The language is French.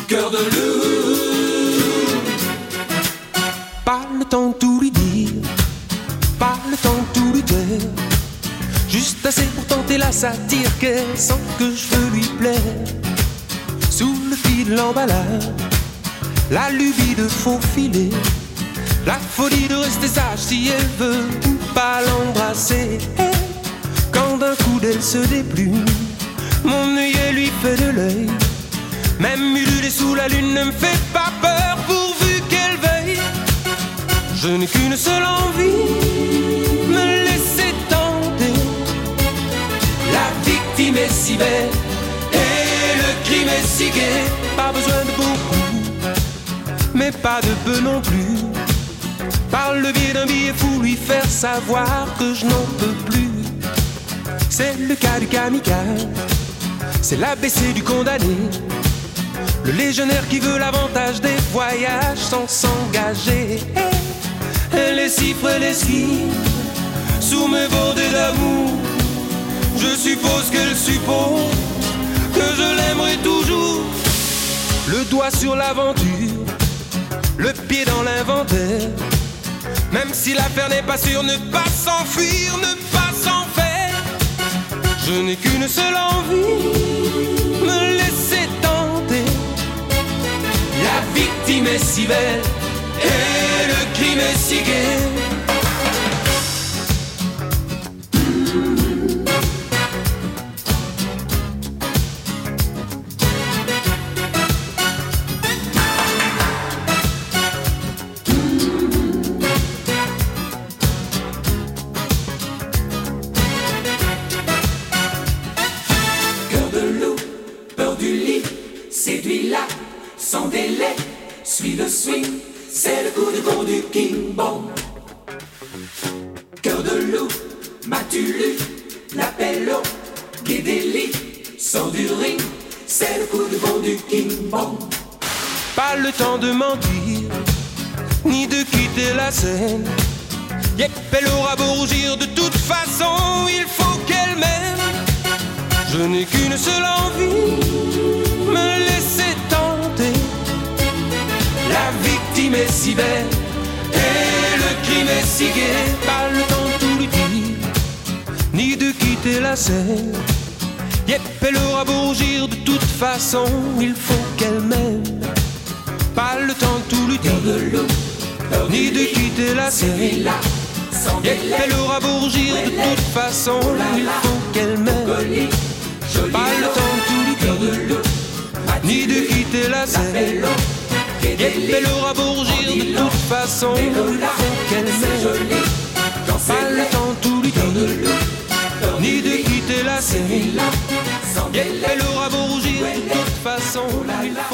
Cœur de loup. Pas le temps de tout lui dire, pas le temps de tout lui dire. Juste assez pour tenter la satire qu'elle sent que je veux lui plaire. Sous le fil de l'emballage, la lubie de faufiler, la folie de rester sage si elle veut ou pas l'embrasser. Quand d'un coup d'elle se déplume, mon œillet lui fait de l'œil. Même ululer sous la lune ne me fait pas peur pourvu qu'elle veuille. Je n'ai qu'une seule envie, me laisser tenter. La victime est si belle et le crime est si gai. Pas besoin de beaucoup, mais pas de peu non plus. Par le biais d'un billet fou, lui faire savoir que je n'en peux plus. C'est le cas du kamikaze, c'est l'ABC du condamné, le légionnaire qui veut l'avantage des voyages sans s'engager. Elle est si prélésive, sous mes bordées d'amour. Je suppose qu'elle suppose que je l'aimerai toujours. Le doigt sur l'aventure, le pied dans l'inventaire. Même si l'affaire n'est pas sûre, ne pas s'enfuir, ne pas s'en faire. Je n'ai qu'une seule envie, me laisser tenter. La victime est si belle et le crime est si gai. Séduis-la sans délai, suis le swing, c'est le coup de con du King Bong. Cœur de loup, m'as-tu lu l'appel au Guédéli? Sors du ring, c'est le coup de con du King Bong. Pas le temps de mentir, ni de quitter la scène. Yep, elle aura beau rougir, de toute façon, il faut qu'elle m'aime. Je n'ai qu'une seule envie, me laisser tenter. La victime est si belle et le crime est si gai. Pas le temps de tout lui dire, ni de quitter la scène. Yep, elle aura beau rougir, de toute façon, il faut qu'elle m'aime. Pas le temps de tout lui dire, ni de quitter la scène. Yep, elle aura beau rougir, de toute façon, il faut qu'elle m'aime. Pas le temps de tout lui dire, ni de quitter la scène. Yep, elle aura beau rougir, de toute façon, il faut qu'elle m'aime. Pas le temps de tout lui dire, ni de quitter la scène. Yep, elle aura beau rougir, de toute façon, il faut